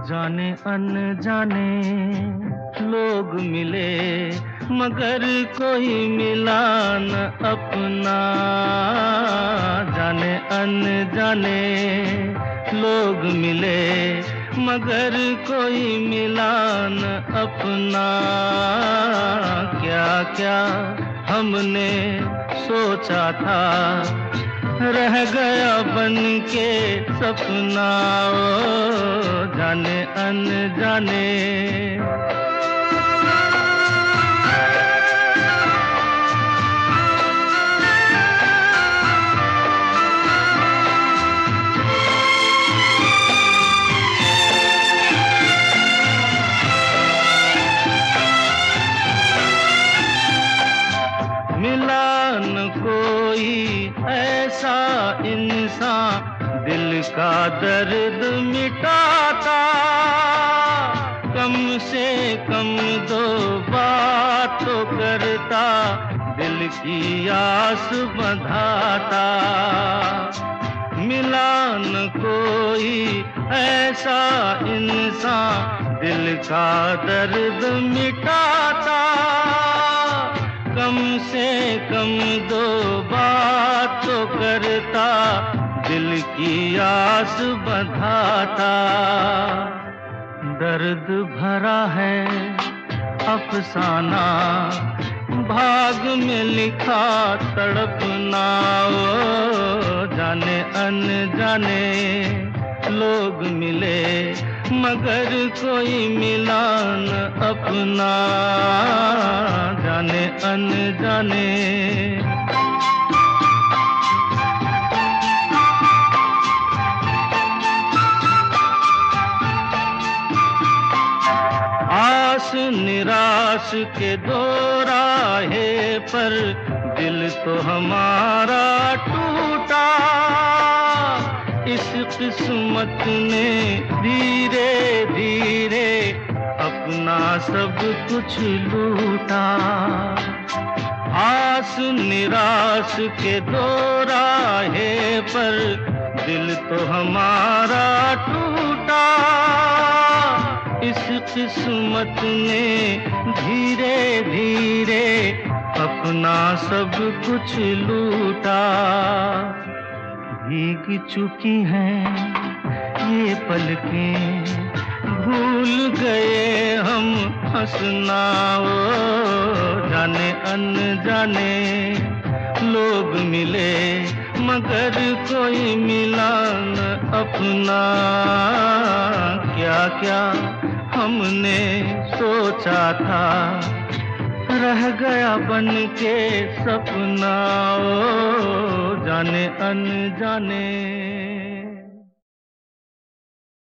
जाने अनजाने लोग मिले मगर कोई मिला न अपना। जाने अनजाने लोग मिले मगर कोई मिला न अपना। क्या क्या हमने सोचा था रह गया बन के सपना। ओ जाने अनजाने। मिला न कोई ऐसा इंसान दिल का दर्द मिटाता। कम से कम दो बात तो करता, दिल की आस बंधाता। मिला न कोई ऐसा इंसान दिल का दर्द मिटाता। कम से कम दो बात तो करता, दिल की आस बंधाता। दर्द भरा है अफसाना, भाग में लिखा तड़पना। ओ जाने अनजाने लोग मिले मगर कोई मिला न अपना। जाने अनजाने। आस निराश के दो राहे पर दिल तो हमारा टूटा। इस किस्मत ने धीरे धीरे अपना सब कुछ लूटा। आस निराश के दो राहे पर दिल तो हमारा टूटा। इस किस्मत ने धीरे धीरे अपना सब कुछ लूटा। भीग चुकी हैं ये पलकें, भूल गए हम हंसना। ओ जाने अनजाने लोग मिले मगर कोई मिला न अपना। क्या क्या हमने सोचा था रह गया बन के सपना। ओ जाने अनजाने।